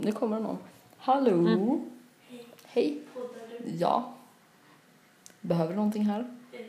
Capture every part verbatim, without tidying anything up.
Nu kommer någon. Hallå. Mm. Hej. Ja. Behöver du någonting här?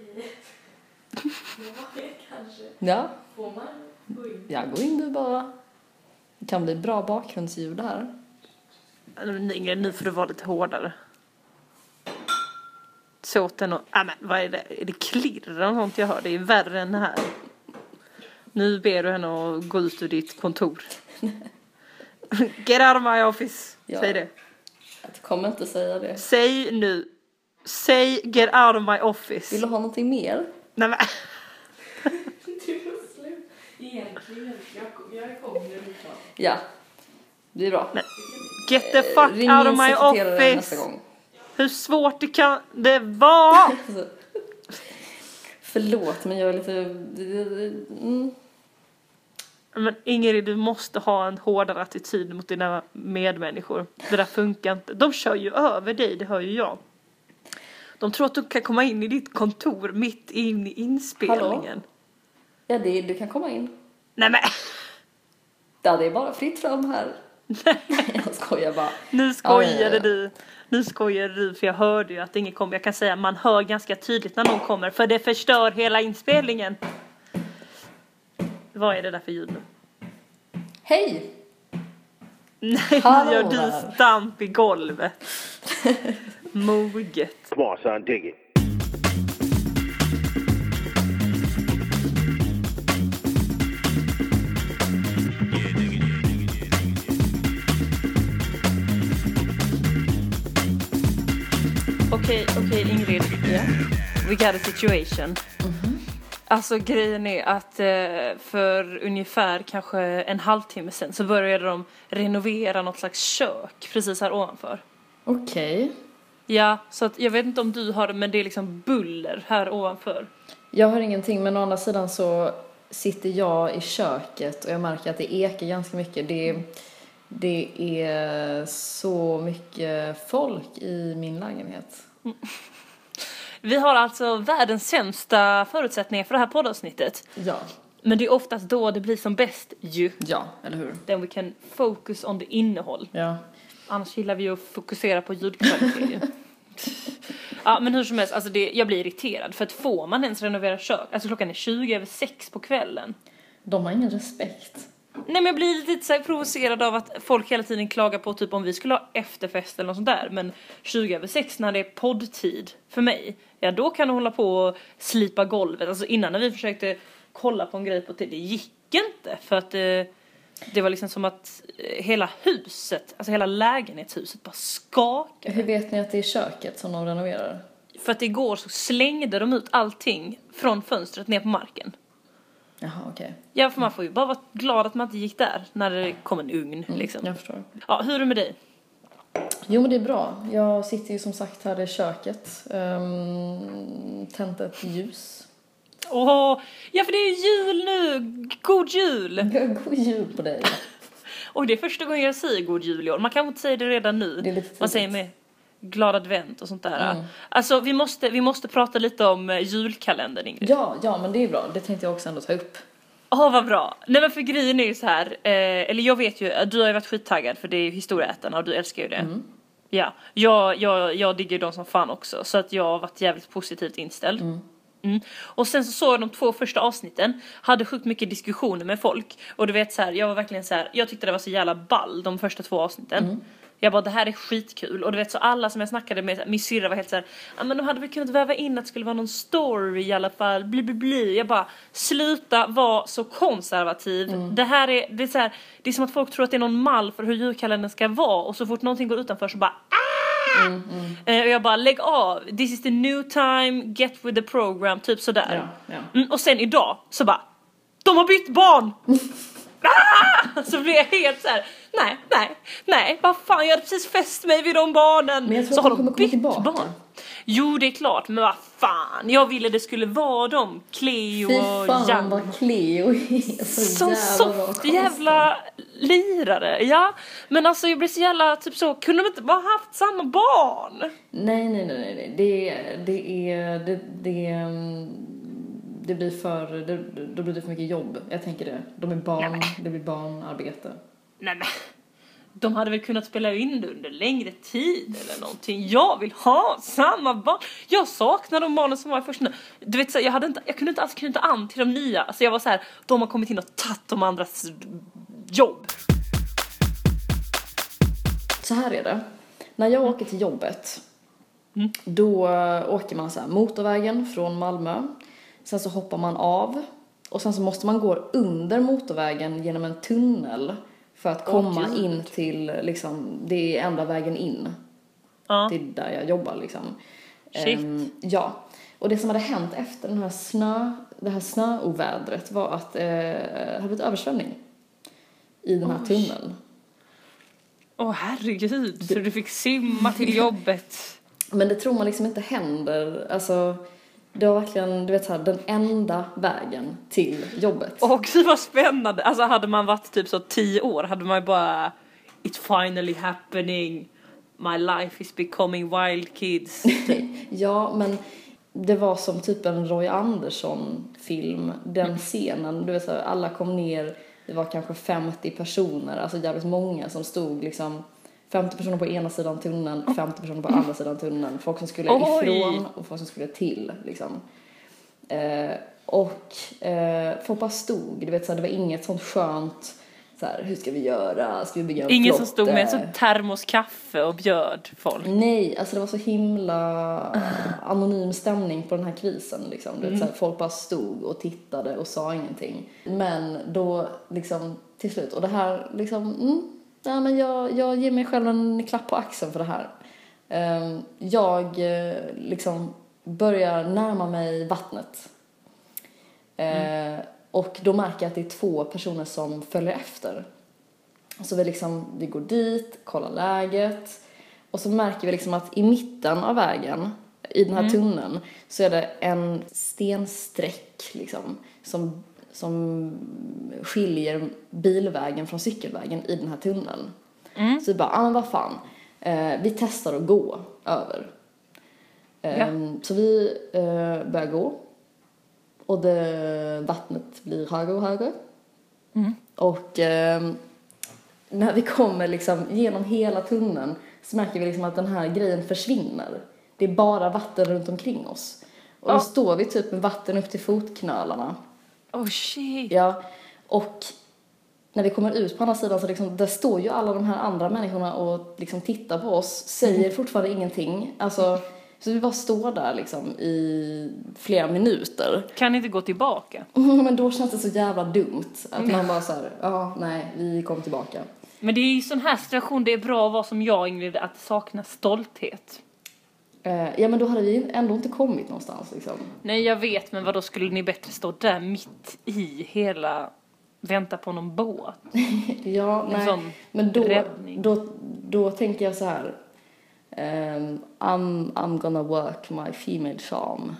Kanske. Ja. Får man gå in? Ja, gå in du bara. Det kan bli bra bakgrundsljud här. Ingrid, nu får du vara lite hårdare. Såten och... Ah, men vad är det? Är det klirr och sånt jag hör? Det är värre än det här. Nu ber du henne att gå ut ur ditt kontor. Get out of my office. Ja. Säg det. Jag kommer inte säga det. Säg nu. Säg get out of my office. Vill du ha någonting mer? Nej men... Du får slut. Egentligen. Jag, jag kommer nu. Ja. Det är bra. Nej. Get the fuck Ring out of my office. Nästa gång. Hur svårt det kan det vara? Alltså, förlåt, men jag är lite... Mm. Men Ingrid, du måste ha en hårdare attityd mot dina medmänniskor. Det där funkar inte. De kör ju över dig, det hör ju jag. De tror att du kan komma in i ditt kontor mitt in i inspelningen. Hallå? Ja, det, du kan komma in. Nej men... Ja, det är bara fritt fram här. Nej. Jag skojar bara. Nu skojade ja, ja, ja. du. Nu skojade du, för jag hörde ju att ingen kommer. Jag kan säga att man hör ganska tydligt när någon kommer. För det förstör hela inspelningen. Vad är det där för ljud nu? Hej! Nej, Hallå nu gör där. du stamp i golvet. Moget. Come on, son, dig it. Okej, okay, okej okay, Ingrid. Yeah. We got a situation. Mm-hmm. Alltså grejen är att eh, för ungefär kanske en halvtimme sedan så började de renovera något slags kök precis här ovanför. Okej. Okay. Ja, så att jag vet inte om du har det, men det är liksom buller här ovanför. Jag har ingenting, men å andra sidan så sitter jag i köket och jag märker att det ekar ganska mycket. Det, det är så mycket folk i min lägenhet. Mm. Vi har alltså världens sämsta förutsättningar för det här poddavsnittet. Ja. Men det är oftast då det blir som bäst ju. Ja, eller hur? Then we can focus on the innehåll. Ja. Annars gillar vi att fokusera på ljudkvalitet. Ja, men hur som helst, alltså det, jag blir irriterad. För att får man ens renovera kök? Alltså klockan är tjugo över sex på kvällen. De har ingen respekt. Nej, men jag blir lite så här provocerad av att folk hela tiden klagar på typ om vi skulle ha efterfest eller något sånt där. Men tjugo över sex när det är poddtid för mig, ja då kan du hålla på och slipa golvet. Alltså innan när vi försökte kolla på en grej på tid, det gick inte. För att eh, det var liksom som att eh, hela huset, alltså hela lägenhetshuset bara skakade. Hur vet ni att det är köket som de renoverar? För att igår så slängde de ut allting från fönstret ner på marken. Jaha, okej. Okay. Ja, för man får ju bara vara glad att man inte gick där när det kom en ugn, mm, liksom. Jag förstår. Ja, hur är det med dig? Jo, men det är bra. Jag sitter ju som sagt här i köket. Um, tänt ett ljus. Åh, ja, för det är jul nu. God jul. God jul på dig. Och det är första gången jag säger god jul i år. Man kan inte säga det redan nu. Det är lite man säger med glad advent och sånt där. Mm. Alltså, vi måste, vi måste prata lite om julkalendern, Ingrid. Ja, ja, men det är bra. Det tänkte jag också ändå ta upp. Åh, oh, vad bra. Nej, men för grejen är ju så här. Eh, eller jag vet ju, du har ju varit skittaggad för det är ju historieätarna och du älskar ju det. Mm. Ja, jag, jag, jag digger dem som fan också. Så att jag har varit jävligt positivt inställd. Mm. Mm. Och sen så såg jag de två första avsnitten. Hade sjukt mycket diskussioner med folk. Och du vet så här, jag var verkligen så här. Jag tyckte det var så jävla ball de första två avsnitten. Mm. Jag bara, det här är skitkul. Och du vet så alla som jag snackade med, min syrra var helt så här. Ja, men de hade väl kunnat väva in att det skulle vara någon story i alla fall. Bli, bli, bli. Jag bara, sluta vara så konservativ. Mm. Det här är, det är så här, det är som att folk tror att det är någon mall för hur julkalendern ska vara. Och så fort någonting går utanför så bara, ah! Mm, mm. Eh, och jag bara, lägg av. This is the new time, get with the program. Typ sådär. Ja, ja. Mm, och sen idag så bara, de har bytt barn! Ah! Så blir jag helt så här. Nej, nej, nej, vad fan, jag hade precis fäst mig vid de barnen. Men jag tror så att har de kommer de komma bytt tillbaka. barn. Jo, det är klart, men vad fan, jag ville det skulle vara de, Cleo Fy och fan Jan. vad Cleo är så Som jävla soft jävla lirare. Ja, men alltså jag blir så jävla typ så, kunde de inte bara haft samma barn? Nej, nej, nej, nej, det, det är det, det, det blir för det, då blir det för mycket jobb. Jag tänker det. De är barn, Nej, det blir barnarbete. Nej men, de hade väl kunnat spela in det under längre tid eller någonting. Jag vill ha samma barn. Jag saknar de barnen som var i första. Du vet så jag hade inte jag kunde inte alls knyta an till de nya. Alltså jag var så här, de har kommit in och tagit de andras jobb. Så här är det. När jag åker till jobbet, mm. då åker man så här motorvägen från Malmö. Sen så hoppar man av. Och sen så måste man gå under motorvägen genom en tunnel för att komma oh, in till, liksom, det är enda vägen in. Ja. Det är där jag jobbar, liksom. Shit. Um, ja. Och det som hade hänt efter den här snö, det här snöovädret var att eh, det hade blivit översvämning i den här Oj. tunneln. Åh oh, herregud, så du fick simma till jobbet. Men det tror man liksom inte händer. Alltså, det var verkligen, du vet så här, den enda vägen till jobbet. Och det var spännande. Alltså hade man varit typ så tio år hade man ju bara it's finally happening. My life is becoming wild kids. Ja, men det var som typ en Roy Andersson-film. Den scenen, du vet så här, alla kom ner. Det var kanske femtio personer, alltså jävligt många som stod liksom femtio personer på ena sidan tunneln, femtio personer på andra sidan tunneln. Folk som skulle Oj. ifrån och folk som skulle till liksom. Eh, och eh, folk bara stod, du vet så här, det var inget sånt skönt så här, hur ska vi göra? Ska vi bygga en Ingen flotte? som stod med en sån termos kaffe och bjöd folk. Nej, alltså det var så himla anonym stämning på den här krisen liksom. Mm. Så här, folk bara stod och tittade och sa ingenting. Men då liksom till slut, och det här liksom, mm, ja, men jag, jag ger mig själv en klapp på axeln för det här. Um, jag liksom börjar närma mig vattnet. Mm. Uh, Och då märker jag att det är två personer som följer efter. Så vi liksom, vi går dit, kollar läget. Och så märker vi liksom att i mitten av vägen, i den här mm. tunneln, så är det en stensträck liksom, som, som skiljer bilvägen från cykelvägen i den här tunneln. Mm. Så vi bara, ah, men vad fan, eh, vi testar att gå över. Eh, ja. Så vi eh, börjar gå. Och det, vattnet blir högre och högre. Mm. Och eh, när vi kommer liksom genom hela tunneln så märker vi liksom att den här grejen försvinner. Det är bara vatten runt omkring oss. Och oh. då står vi typ med vatten upp till fotknölarna. Oh shit. Ja, och när vi kommer ut på andra sidan så liksom, där står ju alla de här andra människorna och liksom tittar på oss. Säger mm. fortfarande ingenting. Alltså... Så vi bara står där liksom i flera minuter. Kan inte gå tillbaka? Mm, men då känns det så jävla dumt. Att man bara så här, ja, nej, vi kom tillbaka. Men det är ju sån här situation, det är bra att vara som jag, Ingrid, att sakna stolthet. Eh, ja, men då hade vi ändå inte kommit någonstans liksom. Nej, jag vet, men vad då skulle ni bättre stå där mitt i hela, vänta på någon båt? Ja, nej, sån men då, då, då tänker jag så här... Um, I'm, I'm gonna work my female charm.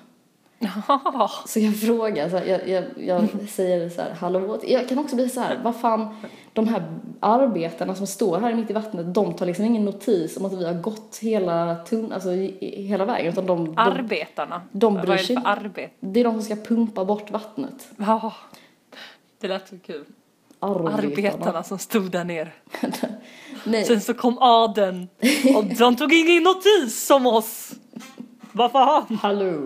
Så jag frågar så här, jag, jag, jag säger så här, hallå. Jag kan också bli så här, vad fan, de här arbetarna som står här mitt i vattnet, de tar liksom ingen notis om att vi har gått hela tunn, alltså hela vägen, utan de, de arbetarna. De bryr sig. Vad är det för arbete? Det är de som ska pumpa bort vattnet. Ja. Det lät så kul. Arbetarna. Arbetarna som stod där ner. Nej. Sen så kom adeln och de tog ingen notis om oss. Vad fan? Hallå.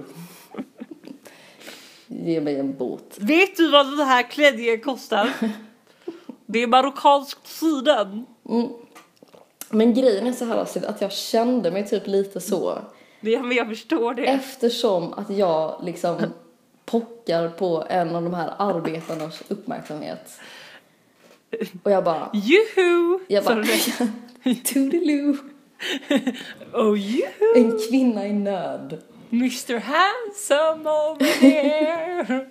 Ge mig en båt. Vet du vad det här klädje kostar? Det är marockansk sidan. Mm. Men grejen är så här att jag kände mig typ lite så. Ja, men jag förstår det. Eftersom att jag liksom pockar på en av de här arbetarnas uppmärksamhet. Och jag bara... Juhu! Jag bara... Toodaloo! Oh, juhu! En kvinna i nöd. mister Handsome over there!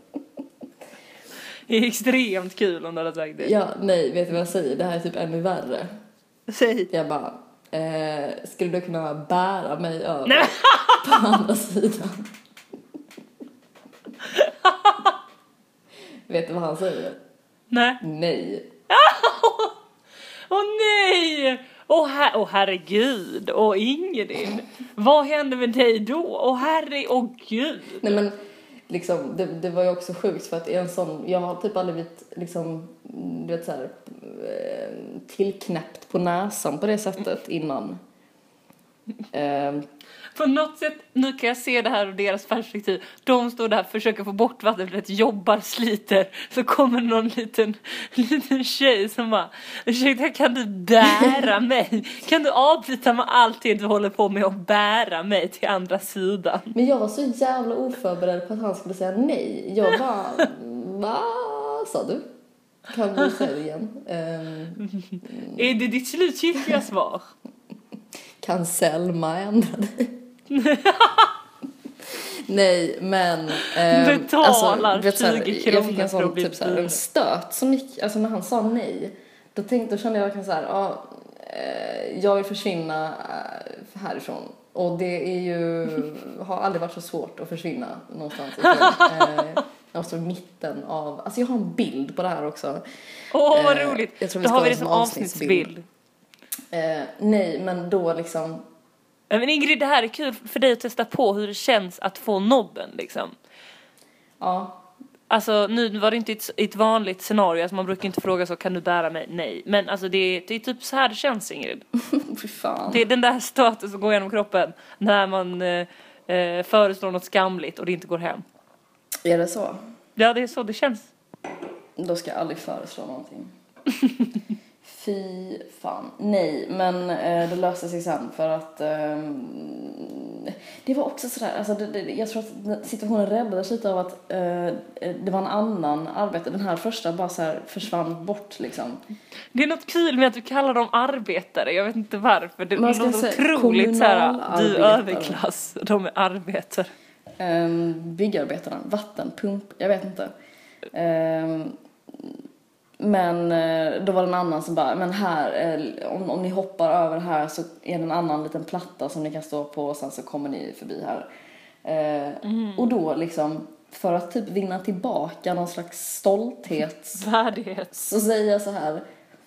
Det är extremt kul om du hade sagt det. Ja, nej, vet du vad jag säger? Det här är typ ännu värre. Säg. Jag bara... Eh, skulle du kunna bära mig över nej. På andra sidan? Vet du vad han säger? Nej. Nej. Åh oh, nej! Åh oh, her- oh, herregud. Åh oh, Ingrid. Vad hände med dig då? Åh oh, herre, åh oh, gud. Nej men liksom, det, det var ju också sjukt för att en sån, jag har typ aldrig blivit liksom du vet så här, tillknäppt på näsan på det sättet innan. Eh, På något sätt, nu kan jag se det här ur deras perspektiv. De står där och försöker få bort vattnet, jobbar, sliter. Så kommer någon liten, liten tjej som bara, ursäkta, kan du bära mig? Kan du avbryta med allt det du håller på med och bära mig till andra sidan? Men jag var så jävla oförberedd på att han skulle säga nej. Jag bara, vad sa du? Kan du säga det igen? Um, Är det ditt slutgiltiga svar? Kan Selma ändra dig? Nej, men eh, betalar alltså, tjugo såhär, kronor jag fick en för att sån bli typ såhär, en stöt som gick, alltså när han sa nej, då tänkte, då kände jag kan så här, ja, eh, jag vill försvinna eh, härifrån, och det är ju har aldrig varit så svårt att försvinna någonstans ifrån. eh, jag står i mitten av, alltså jag har en bild på det här också. Åh, oh, vad eh, roligt. jag tror Då vi har vi det som som avsnittsbild. Eh, nej, men då liksom. Men Ingrid, det här är kul för dig att testa på hur det känns att få nobben, liksom. Ja. Alltså, nu var det inte ett, ett vanligt scenario. Alltså, man brukar inte fråga så, kan du bära mig? Nej. Men alltså, det är, det är typ så här det känns, Ingrid. Fy fan. Det är den där status som går genom kroppen när man eh, eh, föreslår något skamligt och det inte går hem. Är det så? Ja, det är så det känns. Då ska jag aldrig föreslå någonting. Fy fan. Nej, men eh, det löste sig sen för att eh, det var också sådär, alltså det, det, jag tror att situationen räddades lite av att eh, det var en annan arbete. Den här första bara så här försvann bort liksom. Det är något kul med att du kallar dem arbetare. Jag vet inte varför. Det Man ska låter säga otroligt så här, du är kommunalarbetare. överklass, de är arbetare. Eh, byggarbetarna, vattenpump, jag vet inte. Eh, Men då var det en annan som bara, men här, om, om ni hoppar över här så är det en annan liten platta som ni kan stå på och sen så kommer ni förbi här. Mm. Och då liksom, för att typ vinna tillbaka någon slags stolthet. Värdighet. Så säger jag så här,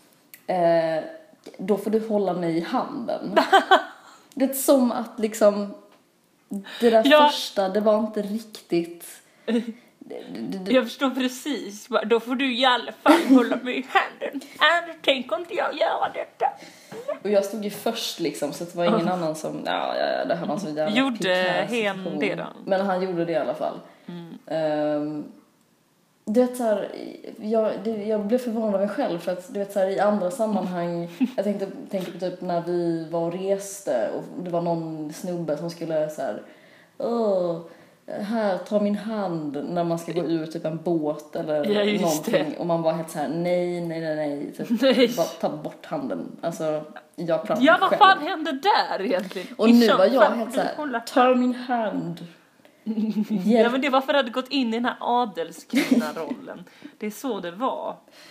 då får du hålla mig i handen. Det är som att liksom, det där ja. första, det var inte riktigt... Det, det, jag förstår precis. Då får du i alla fall hålla mig i handen. Annars tänker inte jag göra detta. Och jag stod ju först liksom, så det var ingen oh. annan som, ja, ja det här var så jävla gjorde hen det då? Men han gjorde det i alla fall. Mm. Um, du vet så här, jag, det, jag blev förvånad av mig själv för att du vet så här, i andra sammanhang, jag tänkte, tänkte på typ när vi var och reste och det var någon snubbe som skulle så här, åh, här, ta min hand när man ska gå ur typ en båt eller ja, någonting. Det. Och man var helt så här, nej, nej, nej, nej. Typ, nej. Bara ta bort handen. Alltså, jag pratar ja, vad själv. fan hände där egentligen? Och nu var jag helt så här, ta min hand. Ja, men det var för att jag hade gått in i den här adelskvinnarollen. Det är så det var.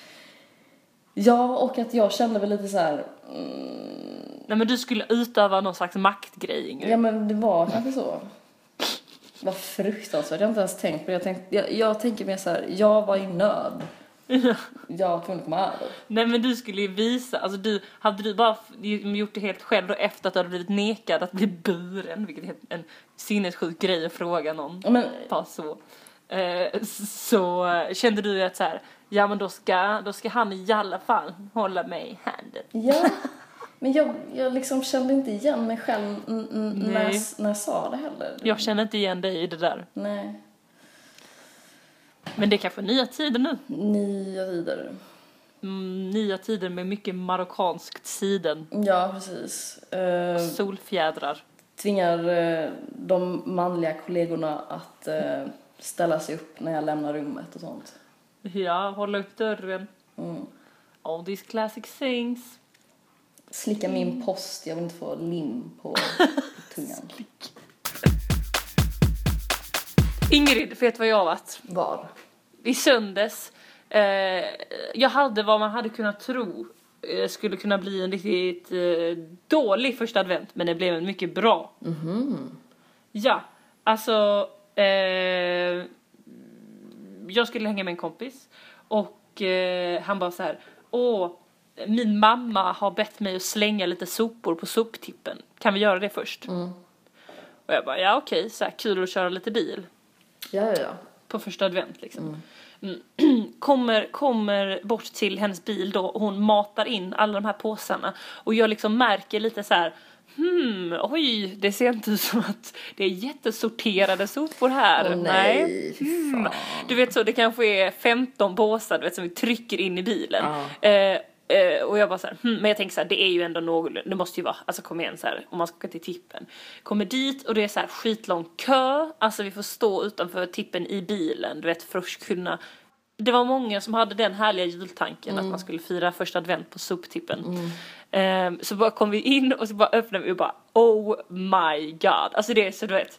Ja, och att jag kände väl lite så här... Mm... Nej, men du skulle utöva någon slags maktgrej. Ja, men det var kanske så. Vad fruktansvärt, jag har inte ens tänkt på det. Jag, tänkte, jag, jag tänker mer så här, jag var i nöd. Jag kunde komma över. Nej, men du skulle ju visa, alltså du, hade du bara gjort det helt själv då efter att du hade blivit nekad att bli buren, vilket är en sinnessjuk grej att fråga någon. Men, bara så. Eh, så kände du att så här, ja men då ska, då ska han i alla fall hålla mig i handen. Ja. Men jag, jag liksom kände inte igen mig själv n- n- när, jag, när jag sa det heller. Jag känner inte igen dig i det där. Nej. Men det är kanske nya tider nu. Nya tider. Mm, nya tider med mycket marockanskt siden. Ja, precis. Uh, Solfjädrar. Tvingar uh, de manliga kollegorna att uh, ställa sig upp när jag lämnar rummet och sånt. Ja, hålla upp dörren. Mm. All these classic things. Slicka min post, jag vill inte få lim på, på tungan. Ingrid, vet vad jag har varit? Var? I söndags. Eh, jag hade vad man hade kunnat tro eh, skulle kunna bli en riktigt eh, dålig första advent. Men det blev en mycket bra. Mm-hmm. Ja, alltså... Eh, jag skulle hänga med en kompis. Och eh, han bara så här... Åh... Min mamma har bett mig att slänga lite sopor på soptippen. Kan vi göra det först? Mm. Och jag bara, ja okej, så här kul att köra lite bil. Ja, ja, ja. På första advent liksom. kommer, kommer bort till hennes bil då, och hon matar in alla de här påsarna. Och jag liksom märker lite så här, hmm, oj, det ser inte ut som att det är jättesorterade sopor här. Åh, nej, fy fan. Du vet så, det kanske är femton påsar, du vet, som vi trycker in i bilen. Ja. Eh, eh, och jag bara så här, hmm, men jag tänker så här, det är ju ändå något, det måste ju vara, alltså kom igen så här, om man ska åka till tippen. Kommer dit och det är så här skitlång kö, alltså vi får stå utanför tippen i bilen, du vet, för att kunna. Det var många som hade den härliga jultanken mm. att man skulle fira första advent på soptippen. Mm. Um, så bara kom vi in och så bara öppnade vi och bara, oh my god. Alltså det är så, du vet,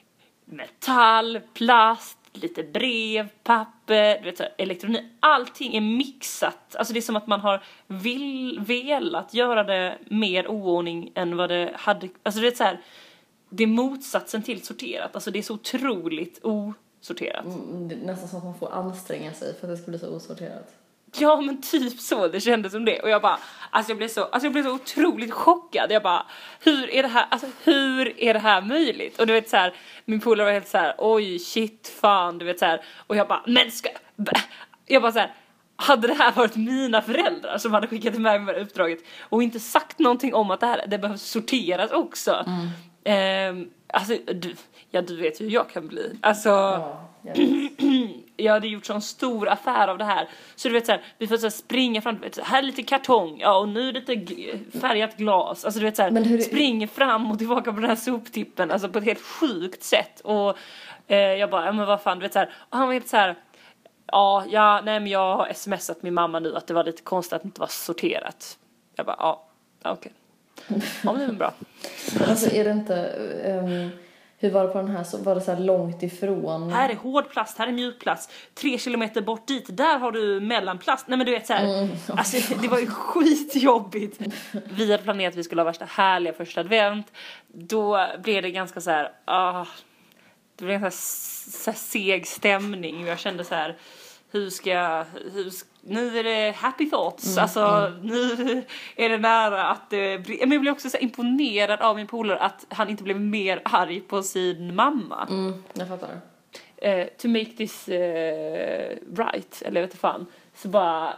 metall, plast, lite brev, papper, du vet, så elektronik. Allting är mixat. Alltså det är som att man har vill, velat göra det mer oordning än vad det hade. Alltså det är så här, det är motsatsen till sorterat. Alltså det är så otroligt osorterat. Mm, det är nästan som att man får anstränga sig för att det ska bli så osorterat. Ja, men typ så, det kändes som det. Och jag bara, alltså jag blev så, alltså jag blev så otroligt chockad. Jag bara, hur är det här, alltså hur är det här möjligt? Och du vet så här, min polare var helt så här, oj shit fan, du vet så här. Och jag bara, men ska, jag bara så här, hade det här varit mina föräldrar som hade skickat med mig uppdraget och inte sagt någonting om att det här, det behövs sorteras också. Mm. Ehm, alltså, du, ja du vet hur jag kan bli. Alltså, ja, jag hade gjort sån stor affär av det här. Så du vet så här, vi får så här springa fram, vet, här är lite kartong, ja och nu lite g- färgat glas. Alltså du vet så här, hur... springer fram och tillbaka på den här soptippen, alltså på ett helt sjukt sätt. Och eh, jag bara, ja men vad fan, du vet så här, och han var helt så här, ja, ja, nej men jag har smsat min mamma nu att det var lite konstigt att det inte var sorterat. Jag bara, ja, okej. Okay. Ja, men det är bra. Alltså är det inte, um, hur var det på den här, så var det så här långt ifrån? Här är hårdplast, här är mjukplast. Tre kilometer bort dit, där har du mellanplast. Nej men du vet så här, mm. Alltså det var ju skitjobbigt. Vi hade planerat att vi skulle ha värsta härliga första advent. Då blev det ganska så här, ah, det blev en så här seg stämning. Jag kände så här, hur ska jag, hur ska, nu är det happy thoughts. Mm, alltså mm. Nu är det nära att det blir, men jag blev också så imponerad av min polare att han inte blev mer arg på sin mamma. Mm, jag fattar. Uh, to make this uh, right, eller vet du fan. Så bara,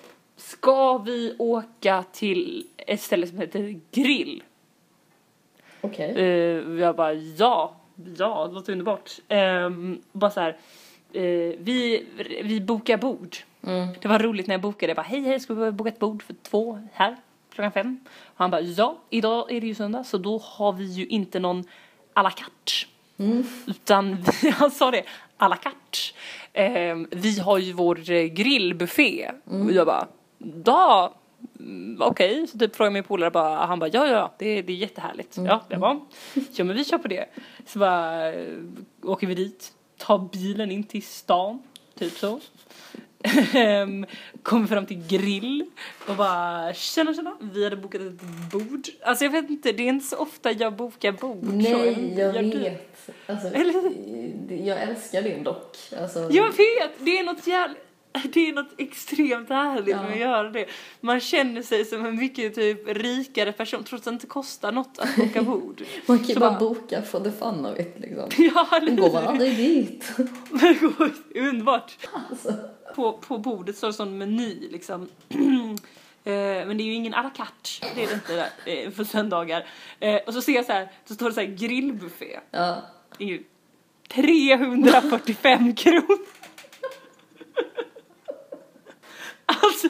ska vi åka till ett ställe som heter Grill? Okej. Okay. Uh, jag bara, ja, ja, det låter underbart. Um, bara så här. Uh, vi, vi bokar bord. Mm. Det var roligt när jag bokade. Jag bara, hej hej, ska vi boka ett bord för två här klockan fem? Och han bara, ja, idag är det ju söndag, så då har vi ju inte någon à la carte. Mm. Utan vi, han sa det, à la carte. Uh, vi har ju vår grillbuffé. Mm. Och jag bara, ja, okej. Okay. Så typ frågade min polare bara, han bara, ja ja, det, det är jättehärligt. Mm. Ja, det var. Ja, men vi kör på det. Så bara åker vi dit. Tar bilen in till stan, typ så. Kommer fram till Grill och bara, tjena tjena, vi hade bokat ett bord. Alltså jag vet inte, det är inte så ofta jag bokar bord. Nej, så jag, jag vet. Alltså, jag älskar din dock. Alltså, jag vet, det är något jävligt, det är något extremt härligt ja. Med att göra det. Man känner sig som en mycket typ rikare person, trots att det inte kostar något att boka bord. Man kan ju bara boka för det fan av it, liksom. Ja, men går man aldrig dit. Underbart. Alltså. På, på bordet står det sån meny, liksom. Men det är ju ingen à la carte. Det är det inte där, för söndagar. Och så ser jag så här, så står det så här grillbuffé. Ja. Det är ju trehundrafyrtiofem kronor. Alltså.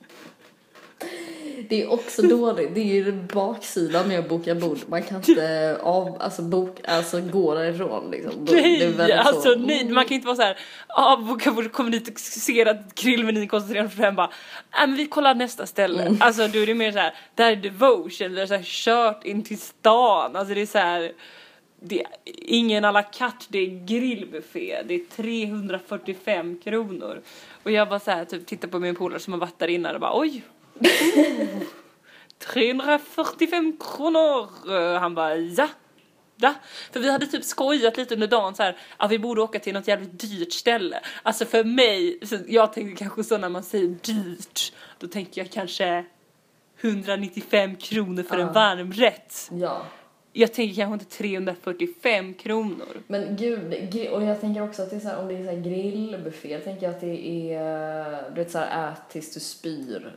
Det är också dåligt. Det är ju baksidan med att boka bord. Man kan inte av, alltså, bok, alltså, gå därifrån. Liksom. Nej, det är alltså så. nej. Man kan inte vara så här, ah, boka bord, kommer dit och ser att grillmenyn kostar trehundrafyrtiofem, bara, nej men vi kollar nästa ställe. Mm. Alltså då är det mer så här, där är devotion, det är så här kört in till stan. Alltså det är så här, det är ingen à la carte, det är grillbuffé. Det är trehundrafyrtiofem kronor. Och jag bara så här, typ tittar på min polare som har varit där innan och bara, oj. Oh, trehundrafyrtiofem kronor. Han bara, ja. Ja, för vi hade typ skojat lite under dagen så här, att vi borde åka till något jävligt dyrt ställe. Alltså för mig, så jag tänker kanske så när man säger dyrt, då tänker jag kanske etthundranittiofem kronor för uh. en varmrätt. Ja. jag tänker kanske inte trehundrafyrtiofem kronor. Men gud, gri- och jag tänker också att det är så här, om det är så här grillbuffé, jag tänker att det är, du vet, så här ät tills du spyr.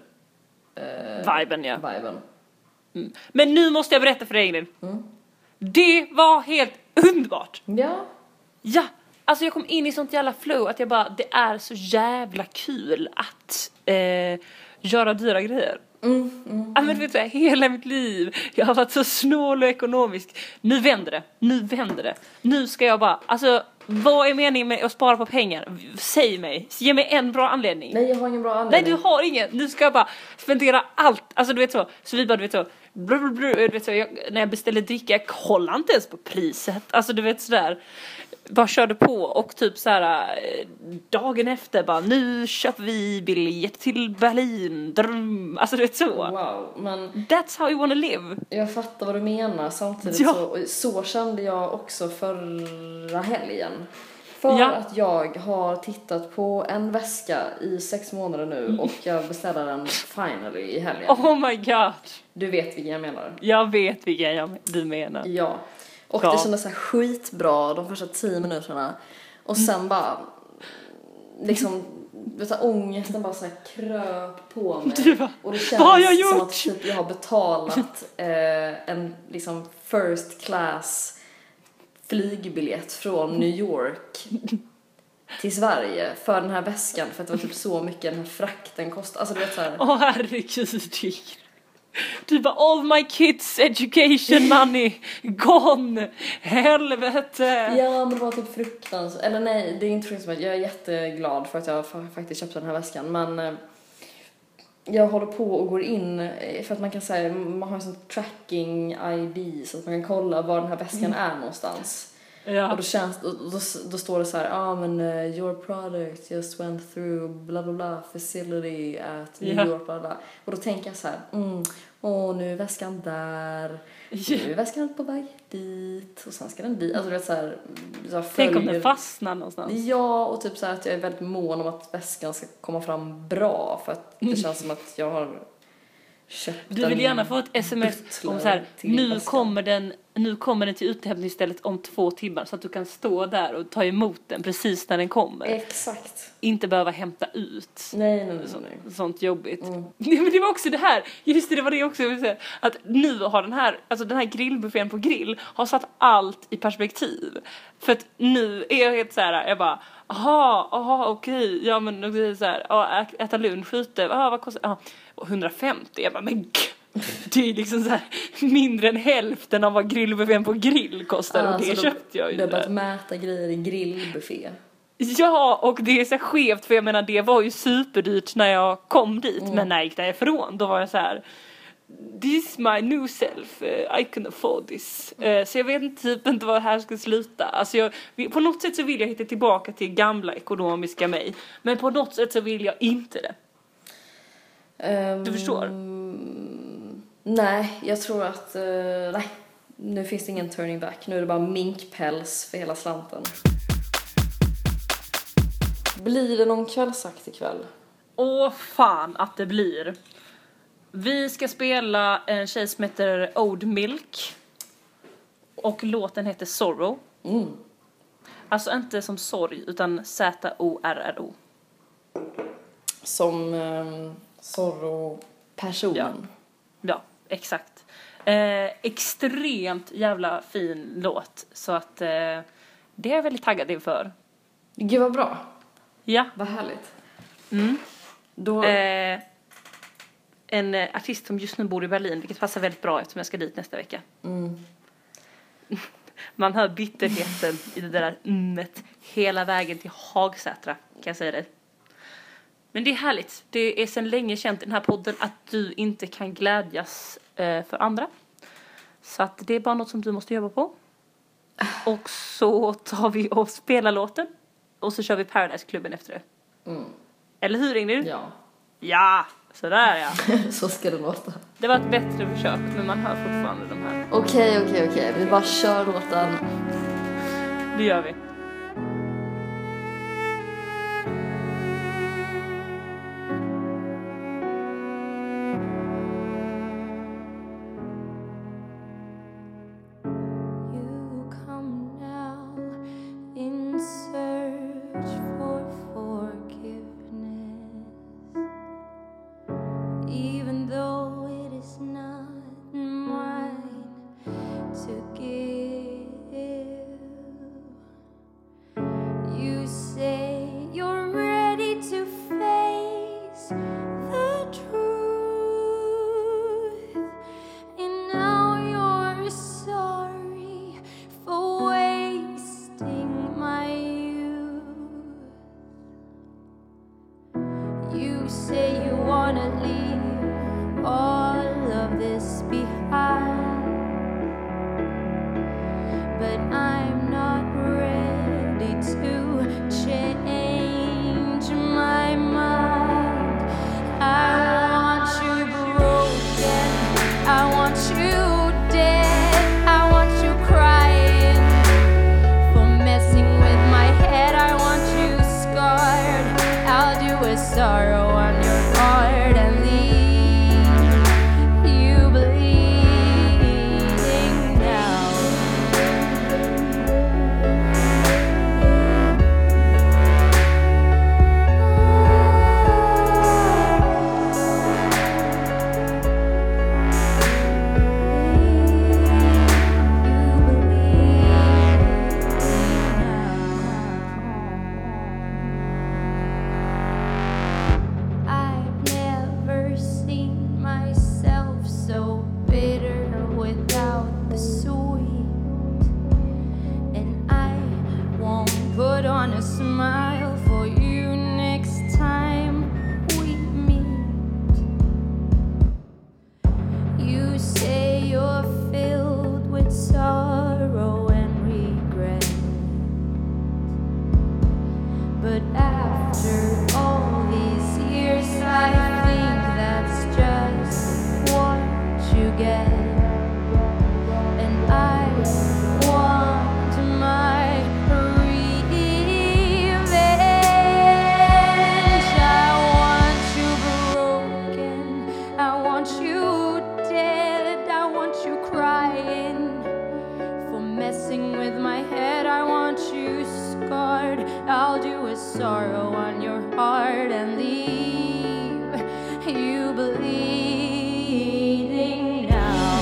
Eh, Viben, ja. Viben. Mm. Men nu måste jag berätta för dig, Ingrid. Mm. Det var helt underbart. Ja. Ja, alltså jag kom in i sånt jävla flow att jag bara, det är så jävla kul att eh, göra dyra grejer. Mm, mm. Ja, men vet du, hela mitt liv jag har varit så snål och ekonomisk. Nu vänder det, nu vänder det. Nu ska jag bara, alltså vad är meningen med att spara på pengar? Säg mig, ge mig en bra anledning. Nej, jag har ingen bra anledning. Nej, du har ingen. Nu ska jag bara spendera allt. Alltså du vet så, så vi bara, du vet så, blur, blur, blur, du vet så jag, när jag beställer dricka, jag kollar inte ens på priset. Alltså du vet sådär, bara körde på och typ så här dagen efter bara, nu köper vi biljett till Berlin. Dröm. Alltså du vet så. Wow, men That's how you wanna live. jag fattar vad du menar. Samtidigt Ja. så, så kände jag också förra helgen. För Ja. att jag har tittat på en väska i sex månader nu och jag beställde den finally i helgen. Oh my god. Du vet vilken jag menar. Jag vet vilken jag, du menar. Ja. Och Ja. det kändes så här skitbra de första tio minuterna. Och sen bara, liksom, vet du, ångesten bara så här kröp på mig. Du bara, och det vad har jag känns som gjort? att typ jag har betalat eh, en liksom first class flygbiljett från New York till Sverige för den här väskan. För att det var typ så mycket den här frakten kostade. Alltså du vet så här. Åh oh, herregud. Du bara, all my kids education money gone. Helvete. Ja, men det var typ fruktansvärt. Eller nej, det är inte fruktansvärt. Jag är jätteglad för att jag faktiskt köpte den här väskan. Men eh, jag håller på och går in för att man kan säga, man har en sån tracking I D så att man kan kolla var den här väskan är någonstans. Ja. Och då känns då, då, då står det så här, ja ah, men uh, your product just went through bla bla bla facility at New Ja. York bla bla. Och då tänker jag så här, mm, åh nu är väskan där. Nu är väskan på väg dit och sen ska den dit. Alltså du vet så här, så här Tänk om följer- den fastnar någonstans. Ja, och typ så här att jag är väldigt mån om att väskan ska komma fram bra för att det känns som att jag har köpt Du vill en gärna få ett sms butler om så här, till nu väskan. kommer den nu kommer den till uthämtningsstället om två timmar så att du kan stå där och ta emot den precis när den kommer. Exakt. Inte behöva hämta ut. Nej, nej, nej. Så, nej. sånt jobbigt. Mm. Nej, men det var också det här. Just det, det var det också jag ville säga. Att nu har den här, alltså den här grillbuffén på grill har satt allt i perspektiv. För att nu är jag helt så här, jag bara, aha, aha, okej, ja men okej, så här, ja, ä- äta lunch ute, ah, vad kostar, ah, hundrafemtio, jag bara, men det är liksom så här mindre än hälften av vad grillbuffén på grill kostar, och Alltså, det då- köpte jag ju. Det är bara där. att mäta grejer i grillbuffé. Ja, och det är så skevt, för jag menar det var ju superdyrt när jag kom dit, Mm. men när jag gick därifrån då var jag så här: this is my new self, uh, I can afford this. Uh, så jag vet inte, typ inte var det här ska sluta. Alltså jag, på något sätt så vill jag hitta tillbaka till gamla ekonomiska mig, men på något sätt så vill jag inte det. Ehm, Du förstår? Nej, jag tror att eh, nej, nu finns det ingen turning back. Nu är det bara minkpäls för hela slanten. Blir det någon kvällsakt ikväll? Åh fan att det blir. Vi ska spela en tjej som heter Old Milk, och låten heter Sorrow. Mm. Alltså inte som sorg, utan Z O R R O. Som um, Zorro-personen. Ja. Ja, exakt. Eh, extremt jävla fin låt. Så att eh, det är jag väldigt taggad inför. Gud vad bra. Ja. Vad härligt. Mm. Då, Eh, en eh, artist som just nu bor i Berlin, vilket passar väldigt bra eftersom jag ska dit nästa vecka. mm. Man hör bitterheten i det där ummet hela vägen till Hagsätra, kan jag säga det. Men det är härligt. Det är sedan länge känt i den här podden att du inte kan glädjas eh, för andra. Så att det är bara något som du måste jobba på. Och så tar vi och spelar låten. Och så kör vi Paradise-klubben efter det. Mm. Eller hur, Ingrid? Ja, Ja, sådär ja. så ska det låta. Det var ett bättre försök, men man hör fortfarande de här. Okej, okej, okej. Vi bara kör låten. Det gör vi. with sorrow on your heart and leave you bleeding now.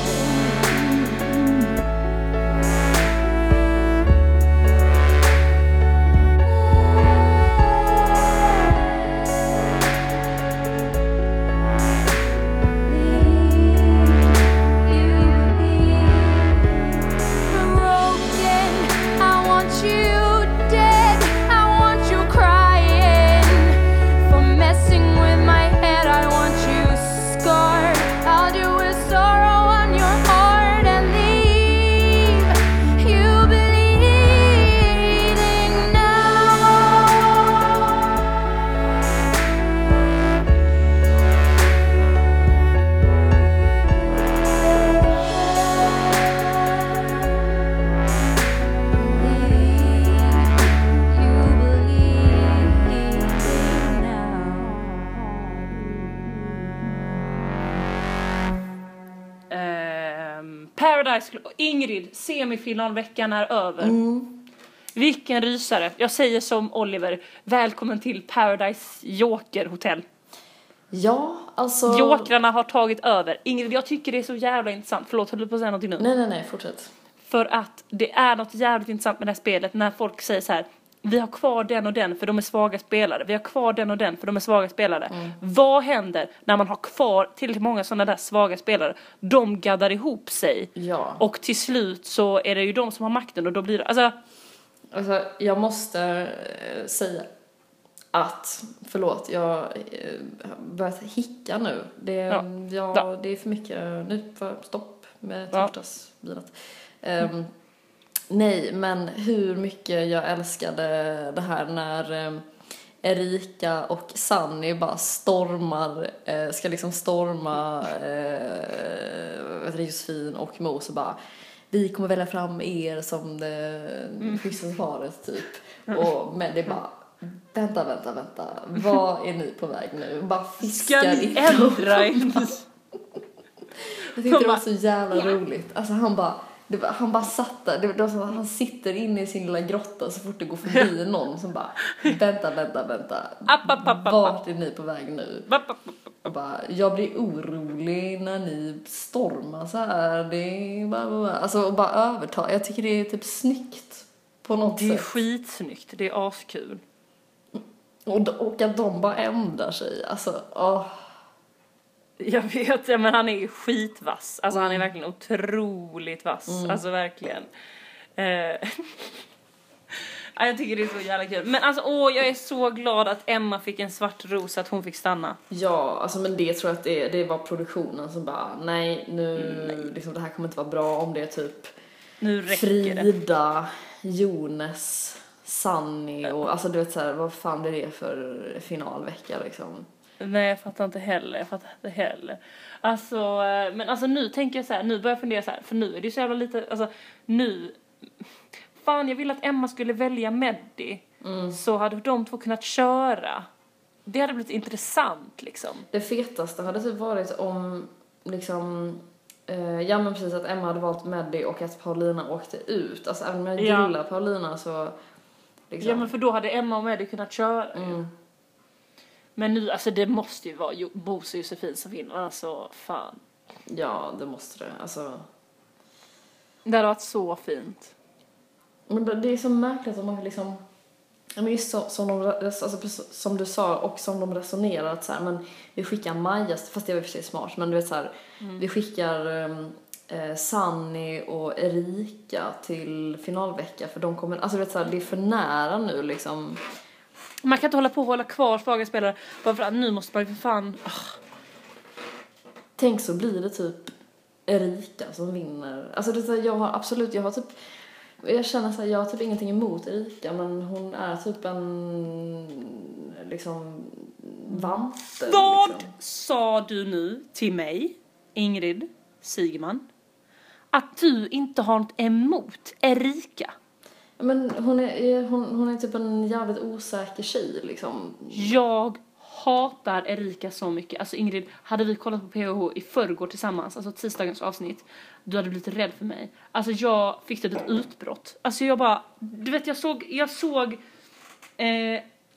Paradise, Ingrid, semifinalveckan är över. Mm. Vilken rysare. Jag säger som Oliver, välkommen till Paradise Joker Hotel. Ja, alltså... Jokrarna har tagit över. Ingrid, jag tycker det är så jävla intressant. Förlåt, höll du på att säga någonting nu? Nej, nej, nej, fortsätt. För att det är något jävligt intressant med det här spelet när folk säger så här: vi har kvar den och den för de är svaga spelare. Vi har kvar den och den för de är svaga spelare. Mm. Vad händer när man har kvar tillräckligt många sådana där svaga spelare? De gaddar ihop sig. Ja. Och till slut så är det ju de som har makten och då blir det... Alltså, alltså jag måste äh, säga att... Förlåt, jag har äh, börjat hicka nu. Det, ja. Ja, ja. det är för mycket... Nu får stopp med torsdagsvinet. Ja. Um, Nej, men hur mycket jag älskade det här när eh, Erika och Sunny bara stormar, eh, ska liksom storma eh, Josefin och Mo, så bara, vi kommer välja fram er som det mm. schyssta svaret typ. Och, men det bara, vänta, vänta, vänta, vad är ni på väg nu? Bara fiskar. Ska ni ändra er? Jag tyckte det var så jävla roligt. Alltså han bara, det var, han bara satt där. Det var som att han sitter inne i sin lilla grotta så fort det går förbi någon som bara, vänta, vänta, vänta. App, app, app, app. Vart är ni på väg nu? App, app, app. Och bara, jag blir orolig när ni stormar så här. Det är bara, alltså och bara överta. Jag tycker det är typ snyggt på något sätt. Det är sätt. Skitsnyggt. Det är askul. Och, och att de bara ändrar sig. Alltså, åh. Jag vet, ja, men han är ju skitvass. Alltså mm. han är verkligen otroligt vass. Mm. Alltså verkligen. Eh. ja, jag tycker det är så jävla kul. Men alltså, åh, jag är så glad att Emma fick en svart ros, att hon fick stanna. Ja, alltså men det tror jag att det, det var produktionen som bara, nej, nu, mm. liksom det här kommer inte vara bra om det är typ nu räcker Frida, det. Jonas, Sunny och alltså du vet så här, vad fan är det för finalvecka liksom. Nej, jag fattar inte heller. Jag fattar inte heller. Alltså, men alltså nu tänker jag så här, nu börjar jag fundera så här, för nu är det ju så jävla lite, alltså nu, fan jag vill att Emma skulle välja Meddi, mm. så hade de två kunnat köra. Det hade blivit intressant liksom. Det fetaste hade typ varit om liksom, eh, ja men precis att Emma hade valt Meddi och att Paulina åkte ut. Alltså även om jag ja. gillar Paulina så liksom. Ja men för då hade Emma och Meddi kunnat köra mm. ju. Men nu, alltså det måste ju vara Bosse och Josefin som vinner, alltså fan. Ja, det måste det, alltså. Det hade varit så fint. Men det är så märkligt om man liksom, men just så, som, de, alltså, som du sa och som de resonerar att så här, men vi skickar Maja, fast det var för sig smart, men du vet så här, mm. vi skickar eh, Sunny och Erika till finalvecka för de kommer, alltså du vet så här, det är för nära nu liksom. Man kan inte hålla på och hålla kvar svaga spelare bara för att nu måste man för fan. Oh. Tänk så blir det typ Erika som vinner. Alltså det är så här, jag har absolut, jag har typ, jag känner så här, jag har typ ingenting emot Erika, men hon är typ en liksom vante. Vad liksom. Sa du nu till mig, Ingrid Sigman, att du inte har något emot Erika? Men hon är, hon, hon är typ en jävligt osäker tjej liksom. Jag hatar Erika så mycket. Alltså Ingrid, hade vi kollat på P H i förrgår tillsammans, alltså tisdagens avsnitt, du hade blivit rädd för mig. Alltså jag fick ett utbrott. Alltså jag bara, du vet jag såg, jag såg eh,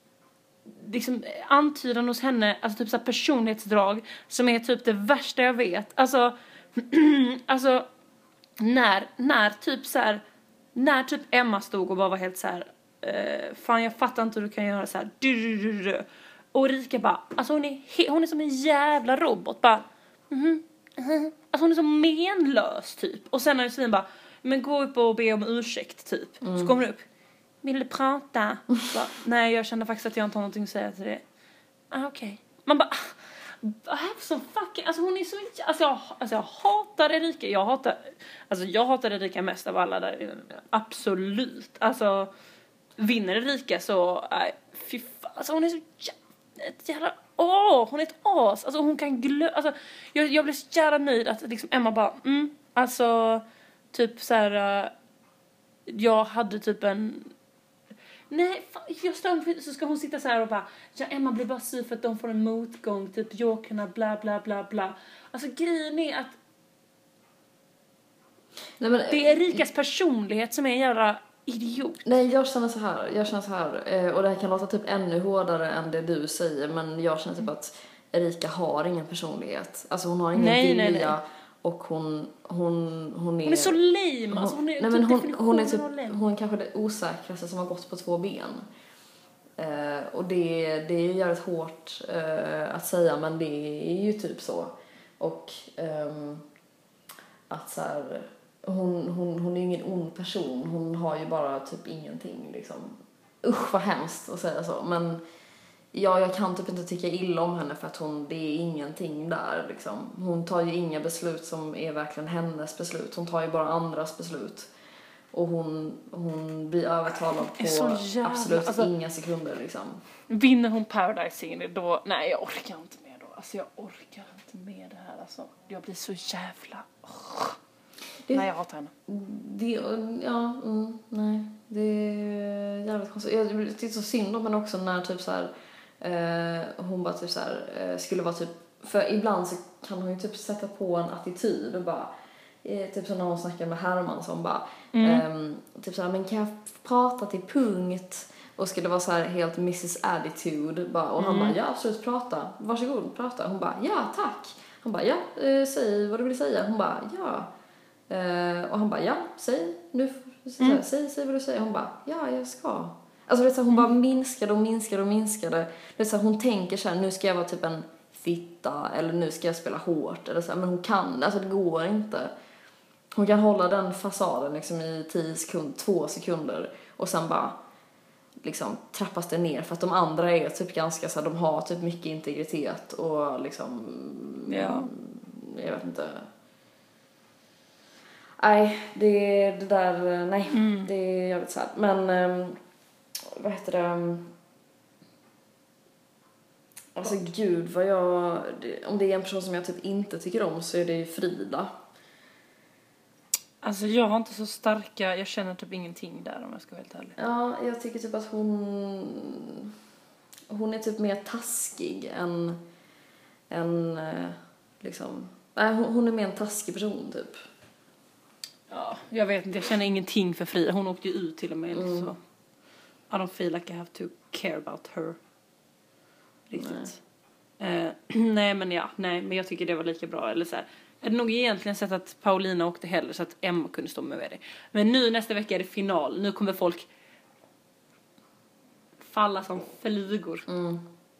liksom antydan hos henne, alltså typ så här personlighetsdrag som är typ det värsta jag vet. Alltså, alltså när, när typ så här, när typ Emma stod och bara var helt så här, eh, fan jag fattar inte hur du kan göra så här. Du, du, du, du. Och Rika bara, alltså hon är, he- hon är som en jävla robot, bara, mhm, mhm. Alltså hon är så menlös typ. Och sen när Josefin bara, men gå upp och be om ursäkt typ. Mm. Så kommer hon upp, vill du prata? Bara, nej, jag känner faktiskt att jag inte har någonting att säga till det. Ah, okej. Okay. Man bara, I have some fucking, alltså hon är så, alltså jag, alltså jag hatar Erika. Jag hatar, alltså jag hatar Erika mest av alla där. Absolut. Alltså, vinner Erika så, nej, fy fan. Alltså hon är så ett jävla, åh, hon är ett as. Alltså hon kan glö, alltså jag, jag blev så jävla nöjd att liksom Emma bara, mm, alltså typ så här, uh, jag hade typ en, nej, fan, jag står, så ska hon sitta så här och bara, ja, Emma blir bara sur för att de får en motgång, typ jokerna, bla bla bla bla. Alltså grejen är att nej, men, det är Rikas personlighet som är en jävla idiot. Nej, jag känner så här, jag känner så här, och det här kan låta typ ännu hårdare än det du säger, men jag känner typ att Erika har ingen personlighet. Alltså hon har ingen nej, vilja, nej, nej. och hon, hon, hon är... Hon är så lame, alltså hon är, nej, typ men hon, hon är typ, lame. hon är kanske det osäkraste som har gått på två ben. Uh, och det, det är ju jävligt hårt uh, att säga, men det är ju typ så. Och um, att så här, hon, hon, hon är ju ingen ond person. Hon har ju bara typ ingenting liksom. Usch vad hemskt att säga så. Men ja, jag kan typ inte tycka illa om henne för att hon, det är ingenting där liksom. Hon tar ju inga beslut som är verkligen hennes beslut. Hon tar ju bara andras beslut. Och hon, hon blir övertalad på jävla, absolut alltså, inga sekunder liksom. Vinner hon Paradise Singer då, nej jag orkar inte mer då. Alltså jag orkar inte med det här alltså. Jag blir så jävla, oh. Det, nej, jag hatar henne. Det, ja, mm, nej. Det är jävligt konstigt. Jag tyckte så synd om henne också när typ så här, eh, hon bara typ så här, eh, skulle vara typ, för ibland så kan hon ju typ sätta på en attityd och bara, eh, typ som när hon snackade med Herman som bara, mm. eh, typ så här, men kan jag prata till punkt? Och skulle vara så här helt missus Attitude bara, och han mm. bara, ja absolut, prata. Varsågod, prata. Hon bara, ja tack. Han bara, ja, eh, säg vad du vill säga. Hon bara, ja. Uh, och han bara, ja, säg nu, så, mm. säg, säg vad du säger. Hon bara, ja, jag ska. Alltså det är så, hon mm. bara minskade och minskade och minskade. Det är så, hon tänker så här, nu ska jag vara typ en fitta, eller nu ska jag spela hårt, eller så här, men hon kan, alltså det går inte. Hon kan hålla den fasaden liksom i tio sekunder, två sekunder, och sen bara liksom trappas det ner, för att de andra är typ ganska så här, de har typ mycket integritet och liksom, ja, jag vet inte. Nej, det, det där, nej, mm. det är jävligt sad. Men, um, vad heter det? Um, alltså gud, vad jag, det, om det är en person som jag typ inte tycker om så är det ju Frida. Alltså jag har inte så starka, jag känner typ ingenting där om jag ska vara helt ärlig. Ja, jag tycker typ att hon, hon är typ mer taskig än, än liksom, nej hon, hon är mer en taskig person typ. Ja, jag vet inte, jag känner ingenting för Frida. Hon åkte ju ut till och med. Mm. Så I don't feel like I have to care about her. Riktigt. Nej, uh, nej men ja, nej, men jag tycker det var lika bra. Eller så här, jag hade nog egentligen sett att Paulina åkte hellre så att Emma kunde stå med det. Men nu nästa vecka är det final. Nu kommer folk falla som flugor. Mm.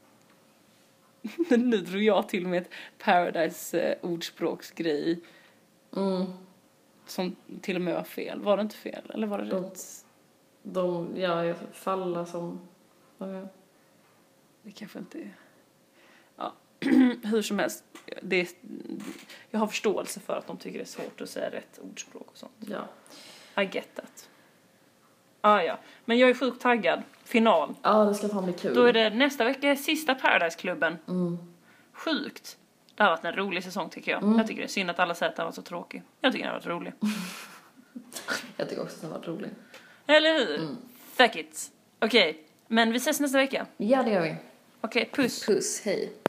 Nu drog jag till med ett Paradise uh, ordspråksgrej. Mm. Som till och med var fel. Var det inte fel? Eller var det de, rätt? De, ja, jag falla som... Okay. Det kanske inte är... Ja, hur som helst. Det är, jag har förståelse för att de tycker det är svårt att säga rätt ordspråk och sånt. Ja. I get that. Ah, ja. Men jag är sjukt taggad. Final. Ja, det ska fan bli kul. Då är det nästa vecka sista Paradise-klubben. Mm. Sjukt. Det har varit en rolig säsong tycker jag. Mm. Jag tycker det är synd att alla säger att den var så tråkig. Jag tycker den har varit rolig. Jag tycker också att den har varit rolig. Eller hur? Mm. Fuck it. Okej, okay. Men vi ses nästa vecka. Ja, det gör vi. Okej, okay, puss. Puss, hej.